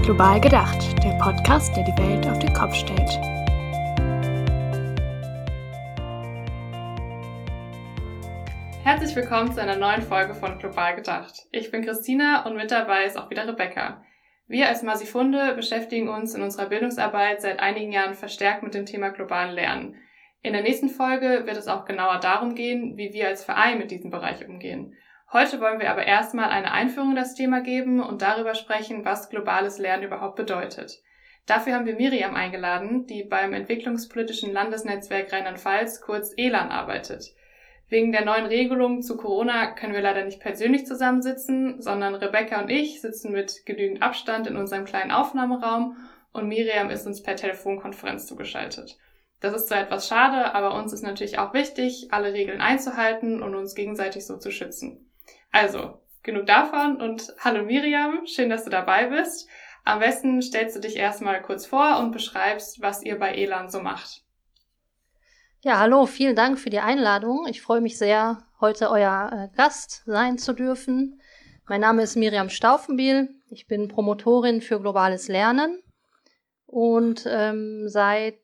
Global gedacht, der Podcast, der die Welt auf den Kopf stellt. Herzlich willkommen zu einer neuen Folge von Global gedacht. Ich bin Christina und mit dabei ist auch wieder Rebecca. Wir als Masifunde beschäftigen uns in unserer Bildungsarbeit seit einigen Jahren verstärkt mit dem Thema globalen Lernen. In der nächsten Folge wird es auch genauer darum gehen, wie wir als Verein mit diesem Bereich umgehen. Heute wollen wir aber erstmal eine Einführung in das Thema geben und darüber sprechen, was globales Lernen überhaupt bedeutet. Dafür haben wir Miriam eingeladen, die beim Entwicklungspolitischen Landesnetzwerk Rheinland-Pfalz, kurz ELAN, arbeitet. Wegen der neuen Regelung zu Corona können wir leider nicht persönlich zusammensitzen, sondern Rebecca und ich sitzen mit genügend Abstand in unserem kleinen Aufnahmeraum und Miriam ist uns per Telefonkonferenz zugeschaltet. Das ist zwar etwas schade, aber uns ist natürlich auch wichtig, alle Regeln einzuhalten und uns gegenseitig so zu schützen. Also, genug davon und hallo Miriam, schön, dass du dabei bist. Am besten stellst du dich erstmal kurz vor und beschreibst, was ihr bei ELAN so macht. Ja, hallo, vielen Dank für die Einladung. Ich freue mich sehr, heute euer Gast sein zu dürfen. Mein Name ist Miriam Staufenbiel. Ich bin Promotorin für globales Lernen und seit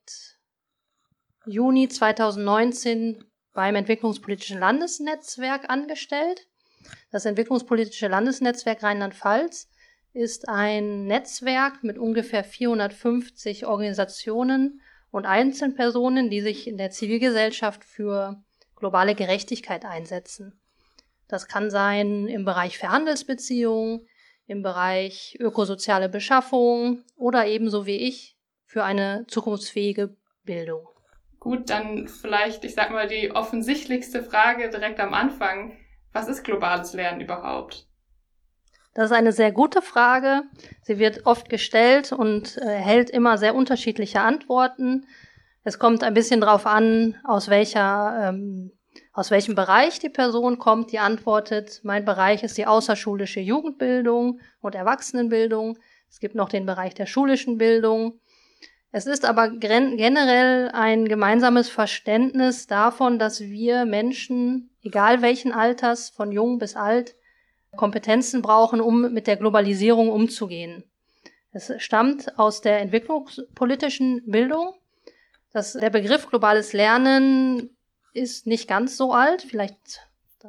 Juni 2019 beim Entwicklungspolitischen Landesnetzwerk angestellt. Das Entwicklungspolitische Landesnetzwerk Rheinland-Pfalz ist ein Netzwerk mit ungefähr 450 Organisationen und Einzelpersonen, die sich in der Zivilgesellschaft für globale Gerechtigkeit einsetzen. Das kann sein im Bereich Handelsbeziehungen, im Bereich ökosoziale Beschaffung oder ebenso wie ich für eine zukunftsfähige Bildung. Gut, dann vielleicht, die offensichtlichste Frage direkt am Anfang. Was ist globales Lernen überhaupt? Das ist eine sehr gute Frage. Sie wird oft gestellt und erhält immer sehr unterschiedliche Antworten. Es kommt ein bisschen darauf an, aus welchem Bereich die Person kommt, die antwortet. Mein Bereich ist die außerschulische Jugendbildung und Erwachsenenbildung. Es gibt noch den Bereich der schulischen Bildung. Es ist aber generell ein gemeinsames Verständnis davon, dass wir Menschen, egal welchen Alters, von jung bis alt, Kompetenzen brauchen, um mit der Globalisierung umzugehen. Es stammt aus der entwicklungspolitischen Bildung. Der Begriff globales Lernen ist nicht ganz so alt, vielleicht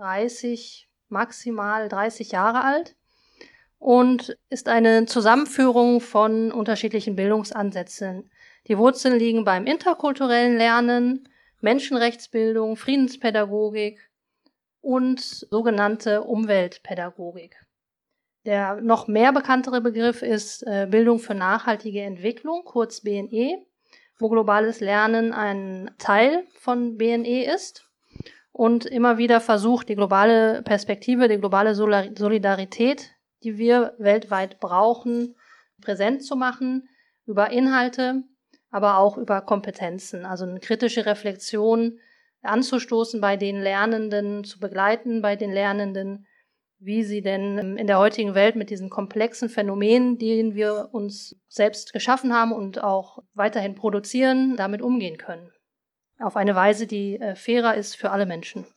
maximal 30 Jahre alt und ist eine Zusammenführung von unterschiedlichen Bildungsansätzen. Die Wurzeln liegen beim interkulturellen Lernen, Menschenrechtsbildung, Friedenspädagogik und sogenannte Umweltpädagogik. Der noch mehr bekanntere Begriff ist Bildung für nachhaltige Entwicklung, kurz BNE, wo globales Lernen ein Teil von BNE ist und immer wieder versucht, die globale Perspektive, die globale Solidarität, die wir weltweit brauchen, präsent zu machen, über Inhalte, aber auch über Kompetenzen, also eine kritische Reflexion anzustoßen bei den Lernenden, zu begleiten bei den Lernenden, wie sie denn in der heutigen Welt mit diesen komplexen Phänomenen, die wir uns selbst geschaffen haben und auch weiterhin produzieren, damit umgehen können. Auf eine Weise, die fairer ist für alle Menschen.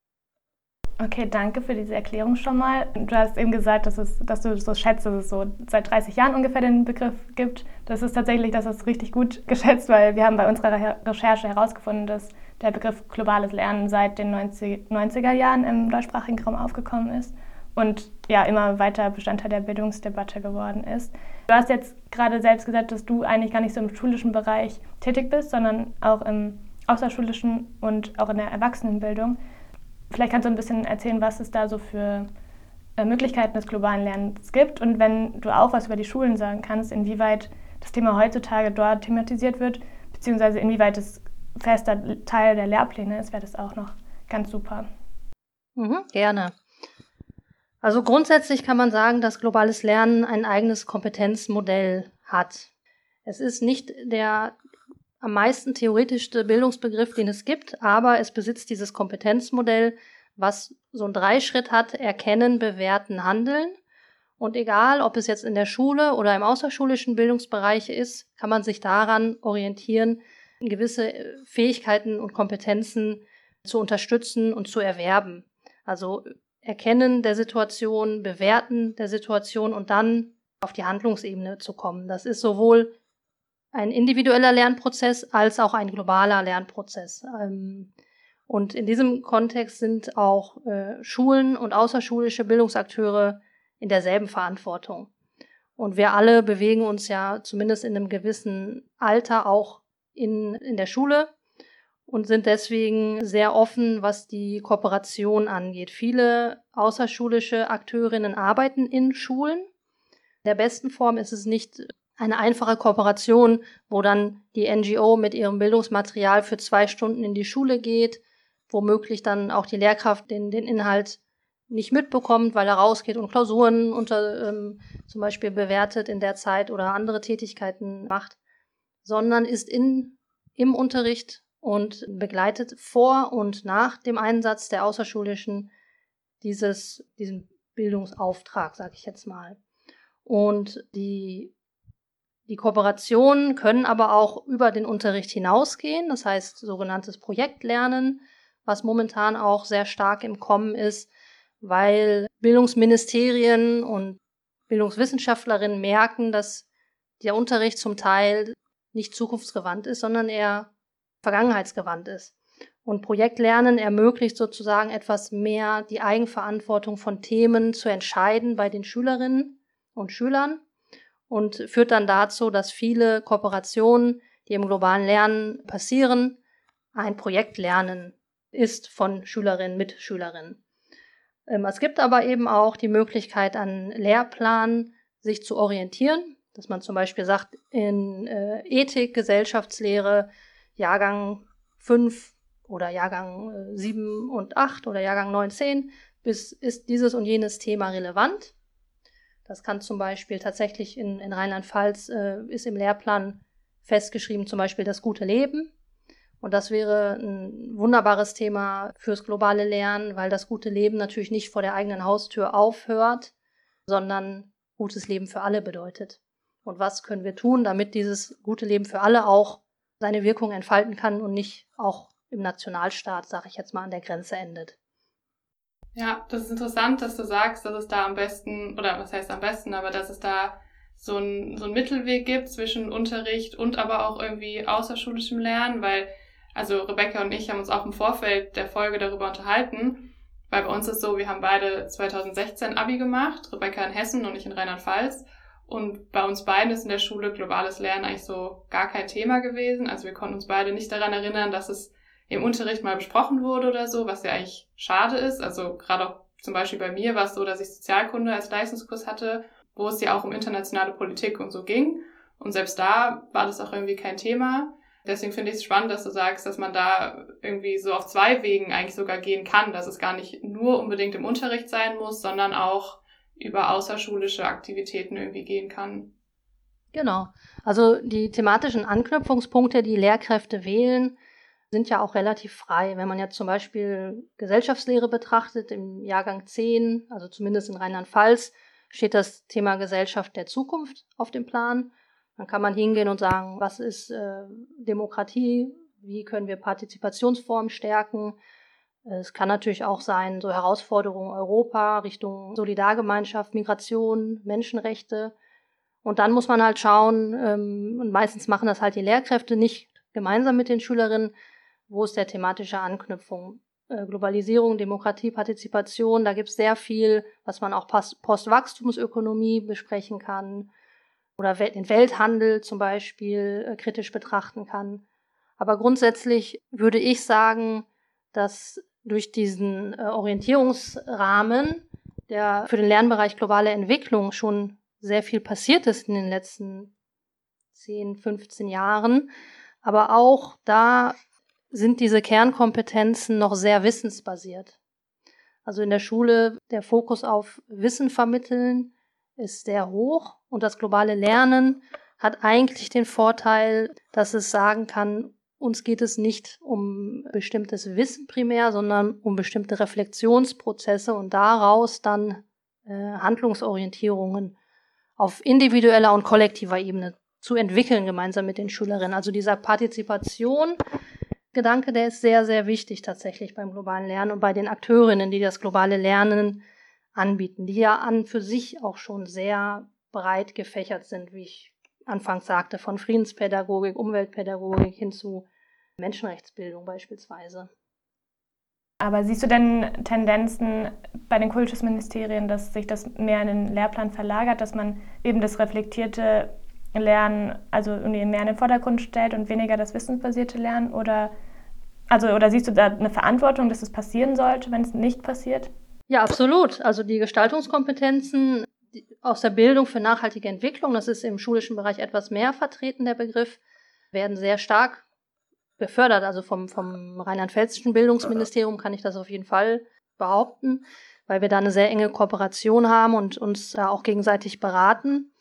Okay, danke für diese Erklärung schon mal. Du hast eben gesagt, dass du so schätzt, dass es so seit 30 Jahren ungefähr den Begriff gibt. Das ist richtig gut geschätzt, weil wir haben bei unserer Recherche herausgefunden, dass der Begriff globales Lernen seit den 90er Jahren im deutschsprachigen Raum aufgekommen ist und ja immer weiter Bestandteil der Bildungsdebatte geworden ist. Du hast jetzt gerade selbst gesagt, dass du eigentlich gar nicht so im schulischen Bereich tätig bist, sondern auch im außerschulischen und auch in der Erwachsenenbildung. Vielleicht kannst du ein bisschen erzählen, was es da so für Möglichkeiten des globalen Lernens gibt und wenn du auch was über die Schulen sagen kannst, inwieweit das Thema heutzutage dort thematisiert wird, beziehungsweise inwieweit es fester Teil der Lehrpläne ist, wäre das auch noch ganz super. Gerne. Also grundsätzlich kann man sagen, dass globales Lernen ein eigenes Kompetenzmodell hat. Es ist nicht der am meisten theoretischste Bildungsbegriff, den es gibt, aber es besitzt dieses Kompetenzmodell, was so einen Dreischritt hat: Erkennen, Bewerten, Handeln. Und egal, ob es jetzt in der Schule oder im außerschulischen Bildungsbereich ist, kann man sich daran orientieren, gewisse Fähigkeiten und Kompetenzen zu unterstützen und zu erwerben. Also Erkennen der Situation, Bewerten der Situation und dann auf die Handlungsebene zu kommen. Das ist sowohl ein individueller Lernprozess als auch ein globaler Lernprozess. Und in diesem Kontext sind auch Schulen und außerschulische Bildungsakteure in derselben Verantwortung. Und wir alle bewegen uns ja zumindest in einem gewissen Alter auch in der Schule und sind deswegen sehr offen, was die Kooperation angeht. Viele außerschulische Akteurinnen arbeiten in Schulen. In der besten Form ist es nicht eine einfache Kooperation, wo dann die NGO mit ihrem Bildungsmaterial für 2 Stunden in die Schule geht, womöglich dann auch die Lehrkraft den Inhalt nicht mitbekommt, weil er rausgeht und Klausuren zum Beispiel bewertet in der Zeit oder andere Tätigkeiten macht, sondern ist im Unterricht und begleitet vor und nach dem Einsatz der Außerschulischen diesen Bildungsauftrag, sage ich jetzt mal. Und die Kooperationen können aber auch über den Unterricht hinausgehen, das heißt sogenanntes Projektlernen, was momentan auch sehr stark im Kommen ist, weil Bildungsministerien und Bildungswissenschaftlerinnen merken, dass der Unterricht zum Teil nicht zukunftsgewandt ist, sondern eher vergangenheitsgewandt ist. Und Projektlernen ermöglicht sozusagen etwas mehr die Eigenverantwortung von Themen zu entscheiden bei den Schülerinnen und Schülern und führt dann dazu, dass viele Kooperationen, die im globalen Lernen passieren, ein Projektlernen ist von Schülerinnen mit Schülerinnen. Es gibt aber eben auch die Möglichkeit, an Lehrplan sich zu orientieren, dass man zum Beispiel sagt, in Ethik, Gesellschaftslehre, Jahrgang 5 oder Jahrgang 7 und 8 oder Jahrgang 9, 10, ist dieses und jenes Thema relevant. Das kann zum Beispiel tatsächlich in Rheinland-Pfalz ist im Lehrplan festgeschrieben, zum Beispiel das gute Leben. Und das wäre ein wunderbares Thema fürs globale Lernen, weil das gute Leben natürlich nicht vor der eigenen Haustür aufhört, sondern gutes Leben für alle bedeutet. Und was können wir tun, damit dieses gute Leben für alle auch seine Wirkung entfalten kann und nicht auch im Nationalstaat, sage ich jetzt mal, an der Grenze endet. Ja, das ist interessant, dass du sagst, dass es da am besten, oder was heißt am besten, aber dass es da so ein Mittelweg gibt zwischen Unterricht und aber auch irgendwie außerschulischem Lernen, weil also Rebecca und ich haben uns auch im Vorfeld der Folge darüber unterhalten, weil bei uns ist so, wir haben beide 2016 Abi gemacht, Rebecca in Hessen und ich in Rheinland-Pfalz. Und bei uns beiden ist in der Schule globales Lernen eigentlich so gar kein Thema gewesen. Also wir konnten uns beide nicht daran erinnern, dass es im Unterricht mal besprochen wurde oder so, was ja eigentlich schade ist. Also gerade auch zum Beispiel bei mir war es so, dass ich Sozialkunde als Leistungskurs hatte, wo es ja auch um internationale Politik und so ging. Und selbst da war das auch irgendwie kein Thema. Deswegen finde ich es spannend, dass du sagst, dass man da irgendwie so auf 2 Wegen eigentlich sogar gehen kann, dass es gar nicht nur unbedingt im Unterricht sein muss, sondern auch über außerschulische Aktivitäten irgendwie gehen kann. Genau. Also die thematischen Anknüpfungspunkte, die Lehrkräfte wählen, sind ja auch relativ frei. Wenn man jetzt zum Beispiel Gesellschaftslehre betrachtet, im Jahrgang 10, also zumindest in Rheinland-Pfalz, steht das Thema Gesellschaft der Zukunft auf dem Plan. Dann kann man hingehen und sagen, was ist Demokratie, wie können wir Partizipationsformen stärken. Es kann natürlich auch sein, so Herausforderungen Europa, Richtung Solidargemeinschaft, Migration, Menschenrechte. Und dann muss man halt schauen, und meistens machen das halt die Lehrkräfte nicht gemeinsam mit den Schülerinnen, wo ist der thematische Anknüpfung. Globalisierung, Demokratie, Partizipation, da gibt es sehr viel, was man auch Postwachstumsökonomie besprechen kann oder den Welthandel zum Beispiel kritisch betrachten kann. Aber grundsätzlich würde ich sagen, dass durch diesen Orientierungsrahmen, der für den Lernbereich globale Entwicklung schon sehr viel passiert ist in den letzten 10, 15 Jahren, aber auch da sind diese Kernkompetenzen noch sehr wissensbasiert. Also in der Schule der Fokus auf Wissen vermitteln ist sehr hoch und das globale Lernen hat eigentlich den Vorteil, dass es sagen kann, uns geht es nicht um bestimmtes Wissen primär, sondern um bestimmte Reflexionsprozesse und daraus dann Handlungsorientierungen auf individueller und kollektiver Ebene zu entwickeln, gemeinsam mit den Schülerinnen. Also dieser Partizipation-Gedanke, der ist sehr, sehr wichtig tatsächlich beim globalen Lernen und bei den Akteurinnen, die das globale Lernen anbieten, die ja an für sich auch schon sehr breit gefächert sind, wie ich anfangs sagte, von Friedenspädagogik, Umweltpädagogik hin zu Menschenrechtsbildung beispielsweise. Aber siehst du denn Tendenzen bei den Kultusministerien, dass sich das mehr in den Lehrplan verlagert, dass man eben das reflektierte Lernen, also mehr in den Vordergrund stellt und weniger das wissensbasierte Lernen? Oder siehst du da eine Verantwortung, dass es passieren sollte, wenn es nicht passiert? Ja, absolut. Also die Gestaltungskompetenzen aus der Bildung für nachhaltige Entwicklung, das ist im schulischen Bereich etwas mehr vertreten, der Begriff, werden sehr stark gefördert. Also vom rheinland-pfälzischen Bildungsministerium kann ich das auf jeden Fall behaupten, weil wir da eine sehr enge Kooperation haben und uns da auch gegenseitig beraten.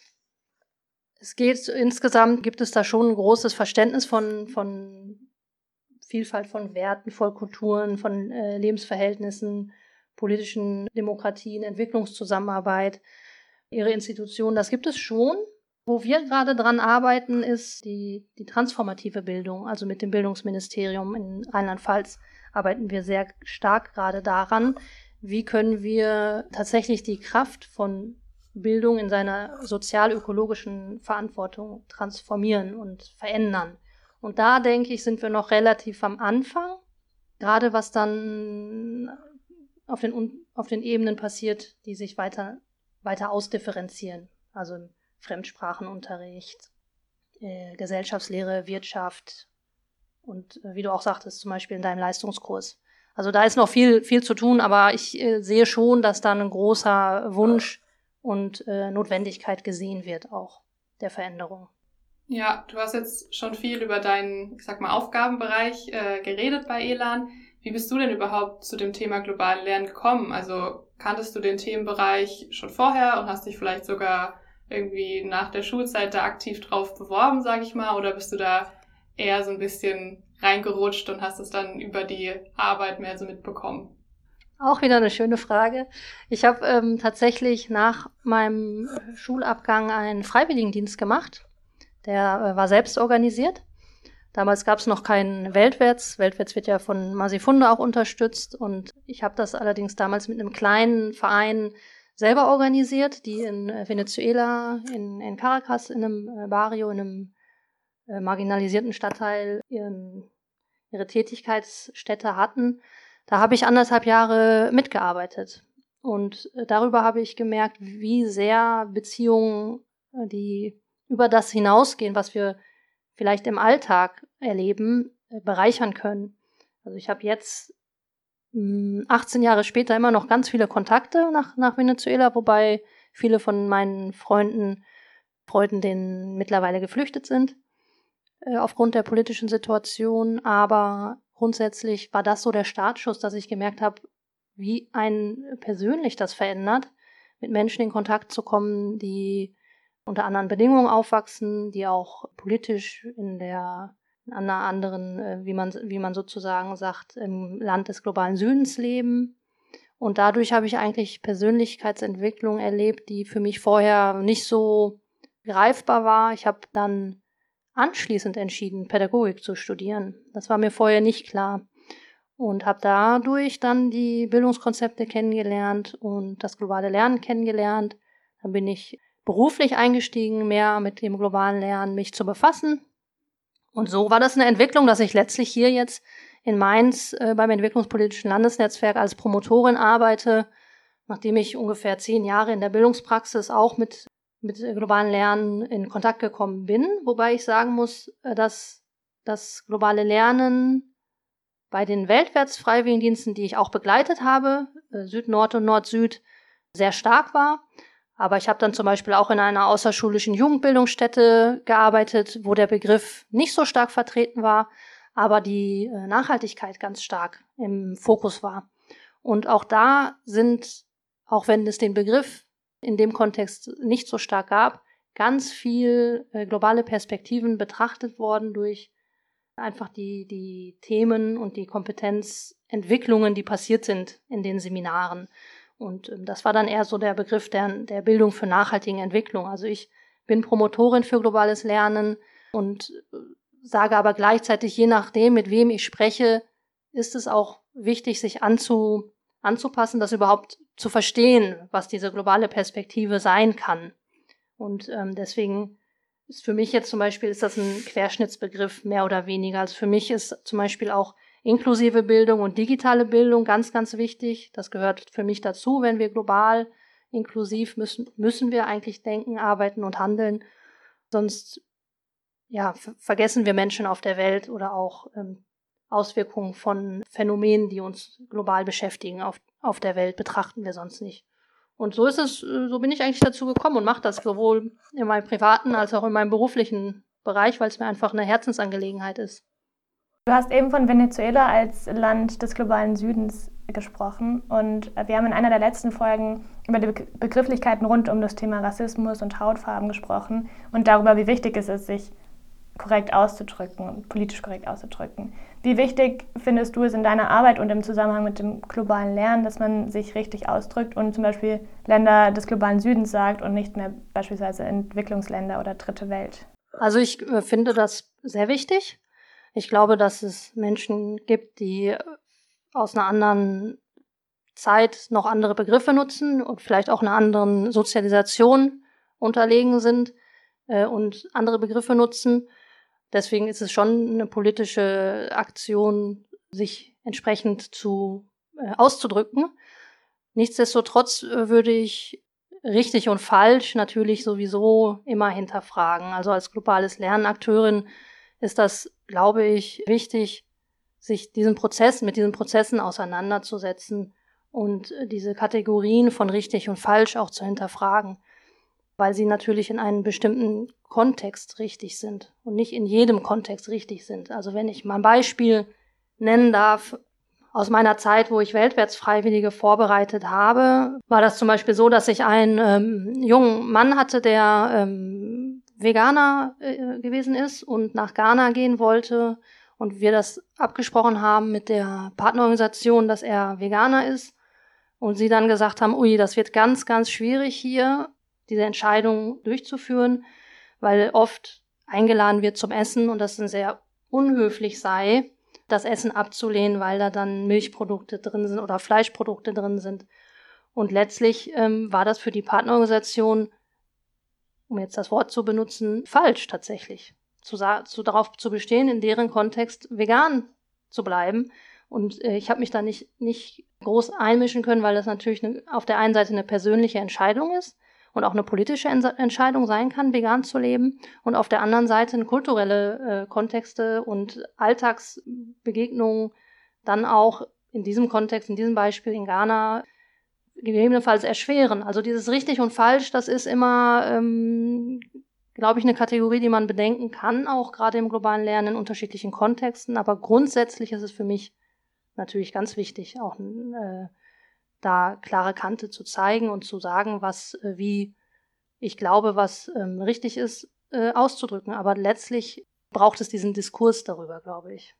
Insgesamt gibt es da schon ein großes Verständnis von Vielfalt von Werten, von Kulturen, von Lebensverhältnissen, politischen Demokratien, Entwicklungszusammenarbeit, ihre Institutionen. Das gibt es schon. Wo wir gerade dran arbeiten, ist die transformative Bildung. Also mit dem Bildungsministerium in Rheinland-Pfalz arbeiten wir sehr stark gerade daran, wie können wir tatsächlich die Kraft von Bildung in seiner sozial-ökologischen Verantwortung transformieren und verändern. Und da, denke ich, sind wir noch relativ am Anfang, gerade was dann auf den Ebenen passiert, die sich weiter ausdifferenzieren. Also im Fremdsprachenunterricht, Gesellschaftslehre, Wirtschaft und wie du auch sagtest, zum Beispiel in deinem Leistungskurs. Also da ist noch viel zu tun, aber ich sehe schon, dass da ein großer Wunsch und Notwendigkeit gesehen wird, auch der Veränderung. Ja, du hast jetzt schon viel über deinen, ich sag mal, Aufgabenbereich geredet bei ELAN. Wie bist du denn überhaupt zu dem Thema globale Lernen gekommen? Also kanntest du den Themenbereich schon vorher und hast dich vielleicht sogar irgendwie nach der Schulzeit da aktiv drauf beworben, sag ich mal, oder bist du da eher so ein bisschen reingerutscht und hast es dann über die Arbeit mehr so mitbekommen? Auch wieder eine schöne Frage. Ich habe tatsächlich nach meinem Schulabgang einen Freiwilligendienst gemacht. Der war selbst organisiert. Damals gab es noch keinen Weltwärts. Weltwärts wird ja von Masifunde auch unterstützt. Und ich habe das allerdings damals mit einem kleinen Verein selber organisiert, die in Venezuela, in Caracas, in einem Barrio, in einem marginalisierten Stadtteil ihre Tätigkeitsstätte hatten. Da habe ich 1,5 Jahre mitgearbeitet. Und darüber habe ich gemerkt, wie sehr Beziehungen, die über das hinausgehen, was wir vielleicht im Alltag erleben, bereichern können. Also ich habe jetzt 18 Jahre später immer noch ganz viele Kontakte nach Venezuela, wobei viele von meinen Freunden denen mittlerweile geflüchtet sind, aufgrund der politischen Situation. Aber grundsätzlich war das so der Startschuss, dass ich gemerkt habe, wie einen persönlich das verändert, mit Menschen in Kontakt zu kommen, die unter anderen Bedingungen aufwachsen, die auch politisch in einer anderen, wie man sozusagen sagt, im Land des globalen Südens leben. Und dadurch habe ich eigentlich Persönlichkeitsentwicklung erlebt, die für mich vorher nicht so greifbar war. Ich habe dann anschließend entschieden, Pädagogik zu studieren. Das war mir vorher nicht klar. Und habe dadurch dann die Bildungskonzepte kennengelernt und das globale Lernen kennengelernt. Dann bin ich beruflich eingestiegen, mehr mit dem globalen Lernen mich zu befassen. Und so war das eine Entwicklung, dass ich letztlich hier jetzt in Mainz beim Entwicklungspolitischen Landesnetzwerk als Promotorin arbeite, nachdem ich ungefähr 10 Jahre in der Bildungspraxis auch mit globalen Lernen in Kontakt gekommen bin. Wobei ich sagen muss, dass das globale Lernen bei den Weltwärts-Freiwilligendiensten, die ich auch begleitet habe, Süd-Nord und Nord-Süd, sehr stark war. Aber ich habe dann zum Beispiel auch in einer außerschulischen Jugendbildungsstätte gearbeitet, wo der Begriff nicht so stark vertreten war, aber die Nachhaltigkeit ganz stark im Fokus war. Und auch da sind, auch wenn es den Begriff in dem Kontext nicht so stark gab, ganz viel globale Perspektiven betrachtet worden durch einfach die Themen und die Kompetenzentwicklungen, die passiert sind in den Seminaren. Und das war dann eher so der Begriff der Bildung für nachhaltige Entwicklung. Also ich bin Promotorin für globales Lernen und sage aber gleichzeitig, je nachdem, mit wem ich spreche, ist es auch wichtig, sich anzupassen, das überhaupt zu verstehen, was diese globale Perspektive sein kann. Und deswegen ist für mich jetzt zum Beispiel, ist das ein Querschnittsbegriff mehr oder weniger. Also für mich ist zum Beispiel auch inklusive Bildung und digitale Bildung ganz, ganz wichtig. Das gehört für mich dazu, wenn wir global inklusiv müssen wir eigentlich denken, arbeiten und handeln. Sonst vergessen wir Menschen auf der Welt oder auch Auswirkungen von Phänomenen, die uns global beschäftigen auf der Welt, betrachten wir sonst nicht. Und so bin ich eigentlich dazu gekommen und mache das sowohl in meinem privaten als auch in meinem beruflichen Bereich, weil es mir einfach eine Herzensangelegenheit ist. Du hast eben von Venezuela als Land des globalen Südens gesprochen und wir haben in einer der letzten Folgen über die Begrifflichkeiten rund um das Thema Rassismus und Hautfarben gesprochen und darüber, wie wichtig es ist, sich korrekt auszudrücken und politisch korrekt auszudrücken. Wie wichtig findest du es in deiner Arbeit und im Zusammenhang mit dem globalen Lernen, dass man sich richtig ausdrückt und zum Beispiel Länder des globalen Südens sagt und nicht mehr beispielsweise Entwicklungsländer oder Dritte Welt? Also ich finde das sehr wichtig. Ich glaube, dass es Menschen gibt, die aus einer anderen Zeit noch andere Begriffe nutzen und vielleicht auch einer anderen Sozialisation unterlegen sind und andere Begriffe nutzen. Deswegen ist es schon eine politische Aktion, sich entsprechend auszudrücken. Nichtsdestotrotz würde ich richtig und falsch natürlich sowieso immer hinterfragen. Also als globales Lernakteurin ist das, glaube ich, wichtig, sich mit diesen Prozessen auseinanderzusetzen und diese Kategorien von richtig und falsch auch zu hinterfragen, weil sie natürlich in einem bestimmten Kontext richtig sind und nicht in jedem Kontext richtig sind. Also wenn ich mal ein Beispiel nennen darf, aus meiner Zeit, wo ich Weltwärtsfreiwillige vorbereitet habe, war das zum Beispiel so, dass ich einen jungen Mann hatte, der Veganer gewesen ist und nach Ghana gehen wollte und wir das abgesprochen haben mit der Partnerorganisation, dass er Veganer ist und sie dann gesagt haben, ui, das wird ganz, ganz schwierig hier, diese Entscheidung durchzuführen, weil oft eingeladen wird zum Essen und das dann sehr unhöflich sei, das Essen abzulehnen, weil da dann Milchprodukte drin sind oder Fleischprodukte drin sind. Und letztlich war das für die Partnerorganisation, um jetzt das Wort zu benutzen, falsch tatsächlich. Darauf zu bestehen, in deren Kontext vegan zu bleiben. Und ich habe mich da nicht groß einmischen können, weil das natürlich auf der einen Seite eine persönliche Entscheidung ist und auch eine politische Entscheidung sein kann, vegan zu leben. Und auf der anderen Seite kulturelle Kontexte und Alltagsbegegnungen dann auch in diesem Kontext, in diesem Beispiel in Ghana, gegebenenfalls erschweren. Also dieses richtig und falsch, das ist immer, glaube ich, eine Kategorie, die man bedenken kann, auch gerade im globalen Lernen in unterschiedlichen Kontexten. Aber grundsätzlich ist es für mich natürlich ganz wichtig, auch da klare Kante zu zeigen und zu sagen, wie ich glaube, was richtig ist, auszudrücken. Aber letztlich braucht es diesen Diskurs darüber, glaube ich.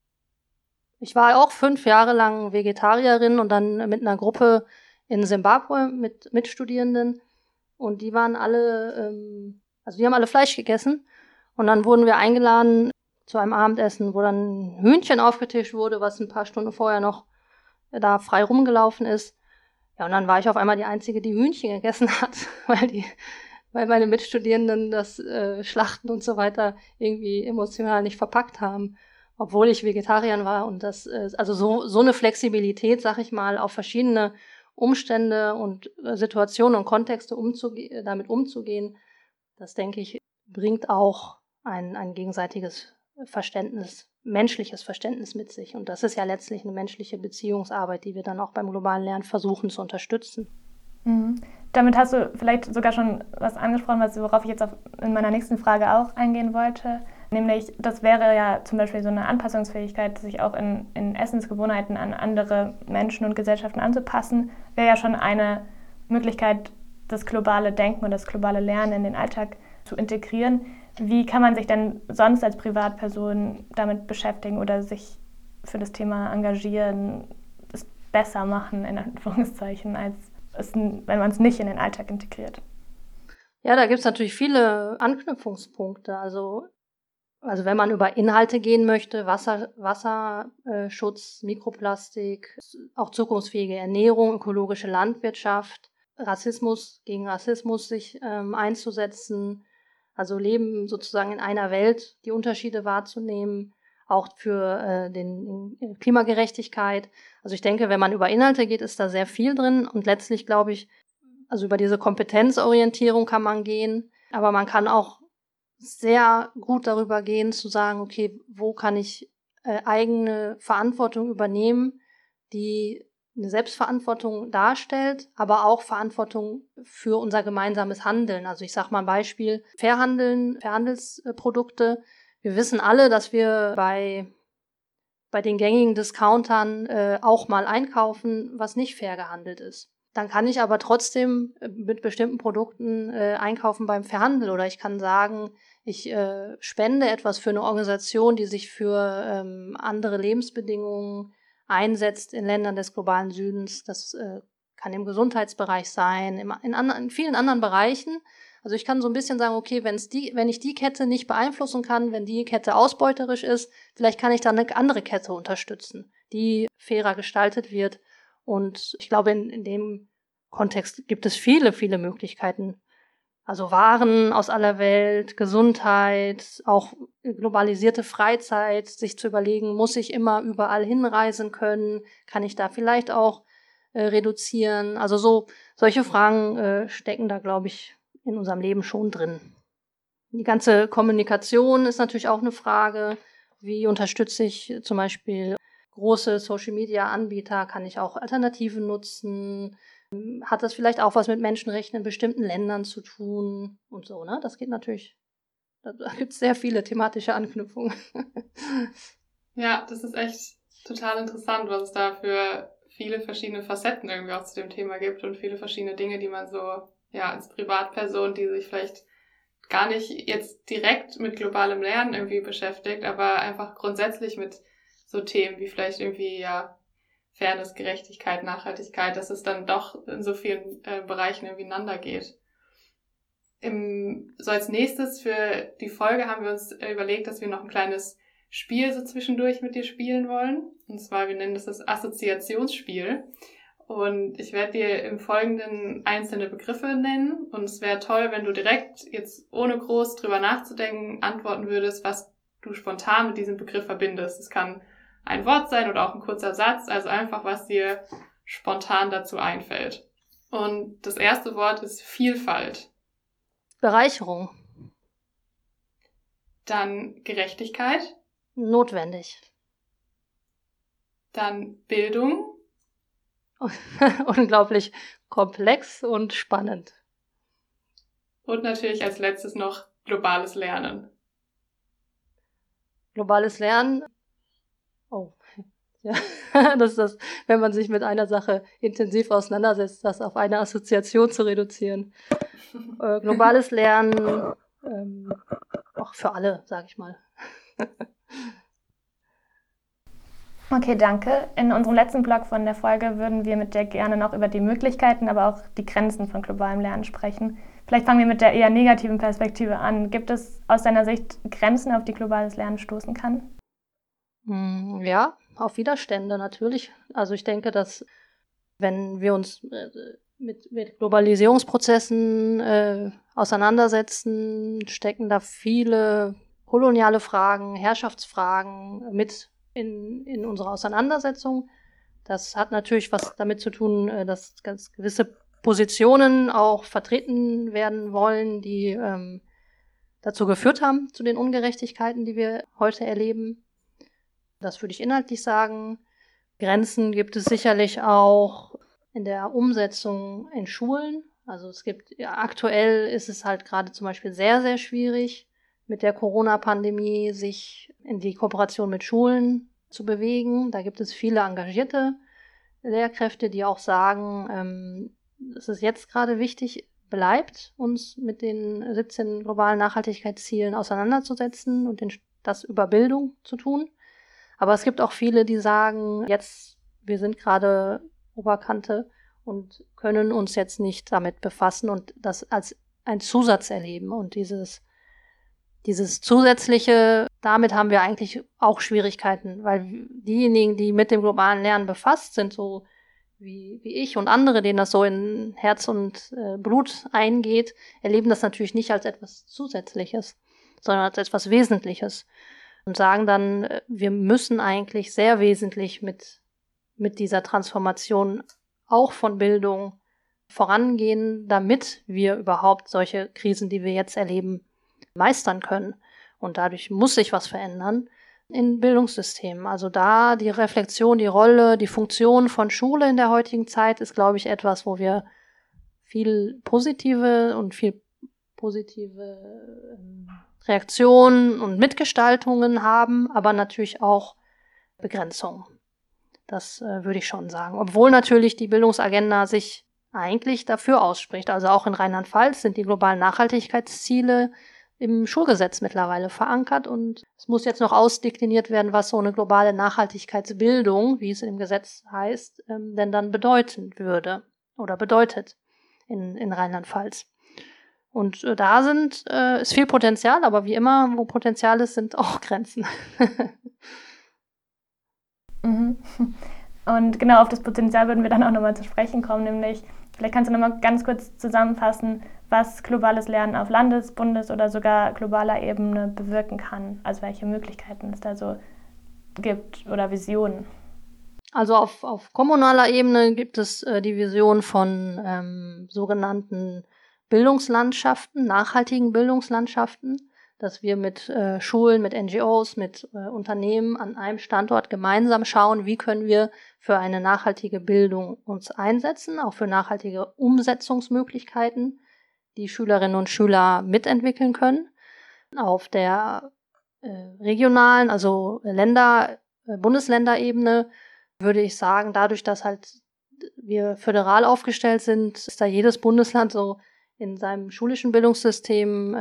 Ich war auch 5 Jahre lang Vegetarierin und dann mit einer Gruppe in Simbabwe mit Mitstudierenden und die waren alle, die haben alle Fleisch gegessen und dann wurden wir eingeladen zu einem Abendessen, wo dann Hühnchen aufgetischt wurde, was ein paar Stunden vorher noch da frei rumgelaufen ist. Ja, und dann war ich auf einmal die Einzige, die Hühnchen gegessen hat, weil meine Mitstudierenden das Schlachten und so weiter irgendwie emotional nicht verpackt haben, obwohl ich Vegetarierin war. Und das also so eine Flexibilität, sag ich mal, auf verschiedene Umstände und Situationen und Kontexte damit umzugehen, das, denke ich, bringt auch ein gegenseitiges Verständnis, menschliches Verständnis mit sich. Und das ist ja letztlich eine menschliche Beziehungsarbeit, die wir dann auch beim globalen Lernen versuchen zu unterstützen. Mhm. Damit hast du vielleicht sogar schon was angesprochen, worauf ich jetzt in meiner nächsten Frage auch eingehen wollte. Nämlich, das wäre ja zum Beispiel so eine Anpassungsfähigkeit, sich auch in Essensgewohnheiten an andere Menschen und Gesellschaften anzupassen, wäre ja schon eine Möglichkeit, das globale Denken und das globale Lernen in den Alltag zu integrieren. Wie kann man sich denn sonst als Privatperson damit beschäftigen oder sich für das Thema engagieren, es besser machen, in Anführungszeichen, wenn man es nicht in den Alltag integriert? Ja, da gibt es natürlich viele Anknüpfungspunkte. Also wenn man über Inhalte gehen möchte, Wasserschutz, Mikroplastik, auch zukunftsfähige Ernährung, ökologische Landwirtschaft, gegen Rassismus sich einzusetzen, also leben sozusagen in einer Welt, die Unterschiede wahrzunehmen, auch für den Klimagerechtigkeit. Also ich denke, wenn man über Inhalte geht, ist da sehr viel drin und letztlich glaube ich, also über diese Kompetenzorientierung kann man gehen, aber man kann auch sehr gut darüber gehen, zu sagen, okay, wo kann ich eigene Verantwortung übernehmen, die eine Selbstverantwortung darstellt, aber auch Verantwortung für unser gemeinsames Handeln. Also ich sage mal ein Beispiel, Fairhandelsprodukte. Wir wissen alle, dass wir bei den gängigen Discountern auch mal einkaufen, was nicht fair gehandelt ist. Dann kann ich aber trotzdem mit bestimmten Produkten einkaufen beim Fairhandel oder ich kann sagen, ich spende etwas für eine Organisation, die sich für andere Lebensbedingungen einsetzt in Ländern des globalen Südens. Das kann im Gesundheitsbereich sein, in vielen anderen Bereichen. Also ich kann so ein bisschen sagen, okay, wenn ich die Kette nicht beeinflussen kann, wenn die Kette ausbeuterisch ist, vielleicht kann ich dann eine andere Kette unterstützen, die fairer gestaltet wird. Und ich glaube, in dem Kontext gibt es viele, viele Möglichkeiten. Also Waren aus aller Welt, Gesundheit, auch globalisierte Freizeit, sich zu überlegen, muss ich immer überall hinreisen können? Kann ich da vielleicht auch reduzieren? Also solche Fragen stecken da, glaube ich, in unserem Leben schon drin. Die ganze Kommunikation ist natürlich auch eine Frage. Wie unterstütze ich zum Beispiel große Social-Media-Anbieter? Kann ich auch Alternativen nutzen? Hat das vielleicht auch was mit Menschenrechten in bestimmten Ländern zu tun und so, ne? Das geht natürlich, da gibt es sehr viele thematische Anknüpfungen. Ja, das ist echt total interessant, was es da für viele verschiedene Facetten irgendwie auch zu dem Thema gibt und viele verschiedene Dinge, die man so, ja, als Privatperson, die sich vielleicht gar nicht jetzt direkt mit globalem Lernen irgendwie beschäftigt, aber einfach grundsätzlich mit so Themen wie vielleicht irgendwie, ja, Fairness, Gerechtigkeit, Nachhaltigkeit, dass es dann doch in so vielen Bereichen irgendwie ineinander geht. So als nächstes für die Folge haben wir uns überlegt, dass wir noch ein kleines Spiel so zwischendurch mit dir spielen wollen. Und zwar, wir nennen das Assoziationsspiel. Und ich werde dir im Folgenden einzelne Begriffe nennen. Und es wäre toll, wenn du direkt jetzt ohne groß drüber nachzudenken antworten würdest, was du spontan mit diesem Begriff verbindest. Es kann ein Wort sein oder auch ein kurzer Satz, also einfach, was dir spontan dazu einfällt. Und das erste Wort ist Vielfalt. Bereicherung. Dann Gerechtigkeit. Notwendig. Dann Bildung. Unglaublich komplex und spannend. Und natürlich als letztes noch globales Lernen. Globales Lernen. Oh, ja, das ist das, wenn man sich mit einer Sache intensiv auseinandersetzt, das auf eine Assoziation zu reduzieren. Globales Lernen, auch für alle, sage ich mal. Okay, danke. In unserem letzten Blog von der Folge würden wir mit dir gerne noch über die Möglichkeiten, aber auch die Grenzen von globalem Lernen sprechen. Vielleicht fangen wir mit der eher negativen Perspektive an. Gibt es aus deiner Sicht Grenzen, auf die globales Lernen stoßen kann? Ja, auf Widerstände natürlich. Also ich denke, dass wenn wir uns mit Globalisierungsprozessen auseinandersetzen, stecken da viele koloniale Fragen, Herrschaftsfragen mit in unserer Auseinandersetzung. Das hat natürlich was damit zu tun, dass ganz gewisse Positionen auch vertreten werden wollen, die dazu geführt haben, zu den Ungerechtigkeiten, die wir heute erleben. Das würde ich inhaltlich sagen. Grenzen gibt es sicherlich auch in der Umsetzung in Schulen. Also aktuell ist es halt gerade zum Beispiel sehr, sehr schwierig, mit der Corona-Pandemie sich in die Kooperation mit Schulen zu bewegen. Da gibt es viele engagierte Lehrkräfte, die auch sagen, dass es jetzt gerade wichtig bleibt, uns mit den 17 globalen Nachhaltigkeitszielen auseinanderzusetzen und das über Bildung zu tun. Aber es gibt auch viele, die sagen, wir sind gerade Oberkante und können uns jetzt nicht damit befassen und das als ein Zusatz erleben. Und dieses Zusätzliche, damit haben wir eigentlich auch Schwierigkeiten, weil diejenigen, die mit dem globalen Lernen befasst sind, so wie ich und andere, denen das so in Herz und Blut eingeht, erleben das natürlich nicht als etwas Zusätzliches, sondern als etwas Wesentliches und sagen dann, wir müssen eigentlich sehr wesentlich mit dieser Transformation auch von Bildung vorangehen, damit wir überhaupt solche Krisen, die wir jetzt erleben, meistern können. Und dadurch muss sich was verändern in Bildungssystemen. Also da die Reflexion, die Rolle, die Funktion von Schule in der heutigen Zeit ist, glaube ich, etwas, wo wir viel positive Reaktionen und Mitgestaltungen haben, aber natürlich auch Begrenzungen. Das würde ich schon sagen. Obwohl natürlich die Bildungsagenda sich eigentlich dafür ausspricht. Also auch in Rheinland-Pfalz sind die globalen Nachhaltigkeitsziele im Schulgesetz mittlerweile verankert und es muss jetzt noch ausdekliniert werden, was so eine globale Nachhaltigkeitsbildung, wie es im Gesetz heißt, denn dann bedeuten würde oder bedeutet in Rheinland-Pfalz. Und da ist viel Potenzial, aber wie immer, wo Potenzial ist, sind auch Grenzen. Und genau auf das Potenzial würden wir dann auch nochmal zu sprechen kommen, nämlich vielleicht kannst du nochmal ganz kurz zusammenfassen, was globales Lernen auf Landes-, Bundes- oder sogar globaler Ebene bewirken kann, also welche Möglichkeiten es da so gibt oder Visionen. Also auf kommunaler Ebene gibt es die Vision von sogenannten Bildungslandschaften, nachhaltigen Bildungslandschaften, dass wir mit Schulen, mit NGOs, mit Unternehmen an einem Standort gemeinsam schauen, wie können wir für eine nachhaltige Bildung uns einsetzen, auch für nachhaltige Umsetzungsmöglichkeiten, die Schülerinnen und Schüler mitentwickeln können. Auf der regionalen, also Bundesländerebene würde ich sagen, dadurch, dass halt wir föderal aufgestellt sind, ist da jedes Bundesland so in seinem schulischen Bildungssystem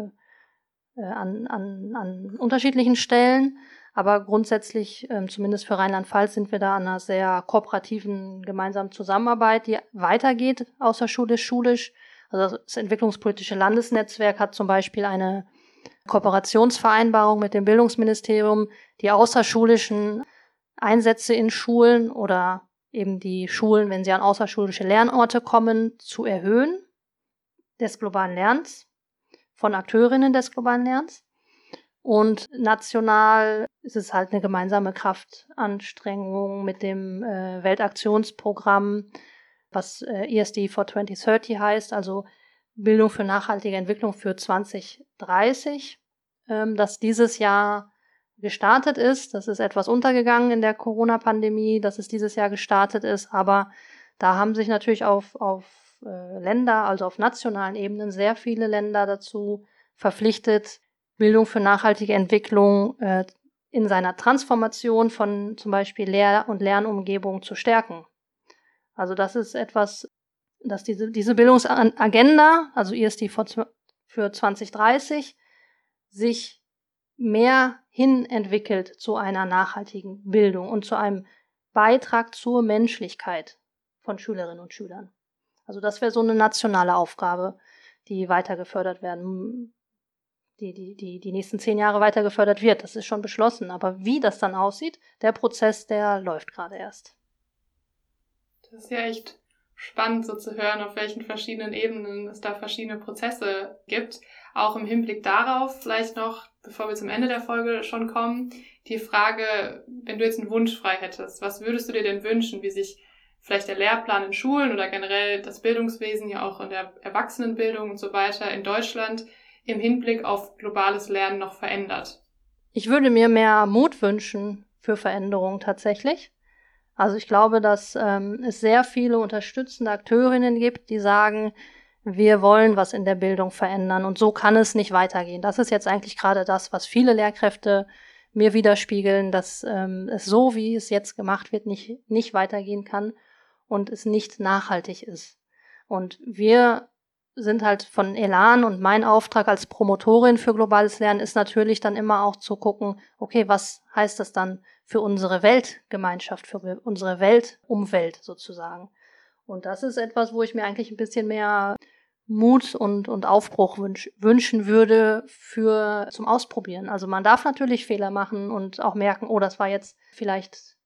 an unterschiedlichen Stellen. Aber grundsätzlich, zumindest für Rheinland-Pfalz, sind wir da an einer sehr kooperativen gemeinsamen Zusammenarbeit, die weitergeht, außerschulisch. Also das Entwicklungspolitische Landesnetzwerk hat zum Beispiel eine Kooperationsvereinbarung mit dem Bildungsministerium, die außerschulischen Einsätze in Schulen oder eben die Schulen, wenn sie an außerschulische Lernorte kommen, zu erhöhen, des globalen Lernens, von Akteurinnen des globalen Lernens. Und national ist es halt eine gemeinsame Kraftanstrengung mit dem Weltaktionsprogramm, was ESD for 2030 heißt, also Bildung für nachhaltige Entwicklung für 2030, das dieses Jahr gestartet ist. Das ist etwas untergegangen in der Corona-Pandemie, dass es dieses Jahr gestartet ist, aber da haben sich natürlich auf Länder, also auf nationalen Ebenen, sehr viele Länder dazu verpflichtet, Bildung für nachhaltige Entwicklung in seiner Transformation von zum Beispiel Lehr- und Lernumgebung zu stärken. Also das ist etwas, dass diese Bildungsagenda, also ESD für 2030, sich mehr hin entwickelt zu einer nachhaltigen Bildung und zu einem Beitrag zur Menschlichkeit von Schülerinnen und Schülern. Also das wäre so eine nationale Aufgabe, die weiter gefördert werden, die nächsten 10 Jahre weiter gefördert wird. Das ist schon beschlossen. Aber wie das dann aussieht, der Prozess, der läuft gerade erst. Das ist ja echt spannend, so zu hören, auf welchen verschiedenen Ebenen es da verschiedene Prozesse gibt. Auch im Hinblick darauf, vielleicht noch, bevor wir zum Ende der Folge schon kommen, die Frage, wenn du jetzt einen Wunsch frei hättest, was würdest du dir denn wünschen, wie sich vielleicht der Lehrplan in Schulen oder generell das Bildungswesen, ja auch in der Erwachsenenbildung und so weiter in Deutschland im Hinblick auf globales Lernen noch verändert? Ich würde mir mehr Mut wünschen für Veränderungen tatsächlich. Also ich glaube, dass es sehr viele unterstützende Akteurinnen gibt, die sagen, wir wollen was in der Bildung verändern und so kann es nicht weitergehen. Das ist jetzt eigentlich gerade das, was viele Lehrkräfte mir widerspiegeln, dass es so, wie es jetzt gemacht wird, nicht weitergehen kann und es nicht nachhaltig ist. Und wir sind halt von Elan und mein Auftrag als Promotorin für globales Lernen ist natürlich dann immer auch zu gucken, okay, was heißt das dann für unsere Weltgemeinschaft, für unsere Weltumwelt sozusagen. Und das ist etwas, wo ich mir eigentlich ein bisschen mehr Mut und Aufbruch wünschen würde zum Ausprobieren. Also man darf natürlich Fehler machen und auch merken, oh, das war jetzt vielleicht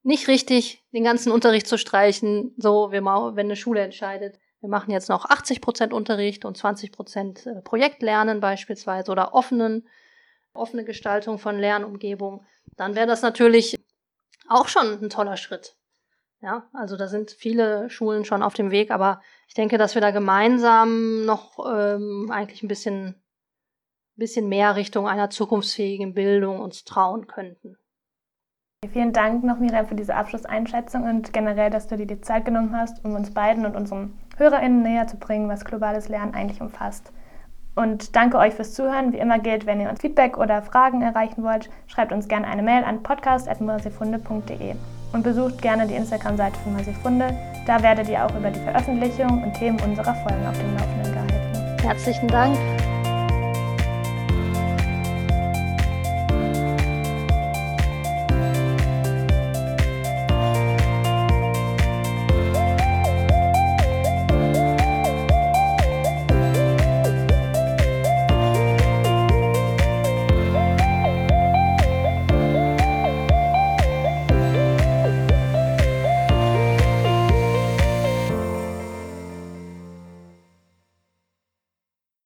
nicht richtig, den ganzen Unterricht zu streichen, so wenn eine Schule entscheidet, wir machen jetzt noch 80% Unterricht und 20% Projektlernen beispielsweise oder offene Gestaltung von Lernumgebung, dann wäre das natürlich auch schon ein toller Schritt. Ja, also da sind viele Schulen schon auf dem Weg, aber ich denke, dass wir da gemeinsam noch eigentlich ein bisschen mehr Richtung einer zukunftsfähigen Bildung uns trauen könnten. Vielen Dank noch, Miriam, für diese Abschlusseinschätzung und generell, dass du dir die Zeit genommen hast, um uns beiden und unseren HörerInnen näher zu bringen, was globales Lernen eigentlich umfasst. Und danke euch fürs Zuhören. Wie immer gilt, wenn ihr uns Feedback oder Fragen erreichen wollt, schreibt uns gerne eine Mail an podcast@mersifunde.de und besucht gerne die Instagram-Seite von Mersifunde. Da werdet ihr auch über die Veröffentlichung und Themen unserer Folgen auf dem Laufenden gehalten. Herzlichen Dank.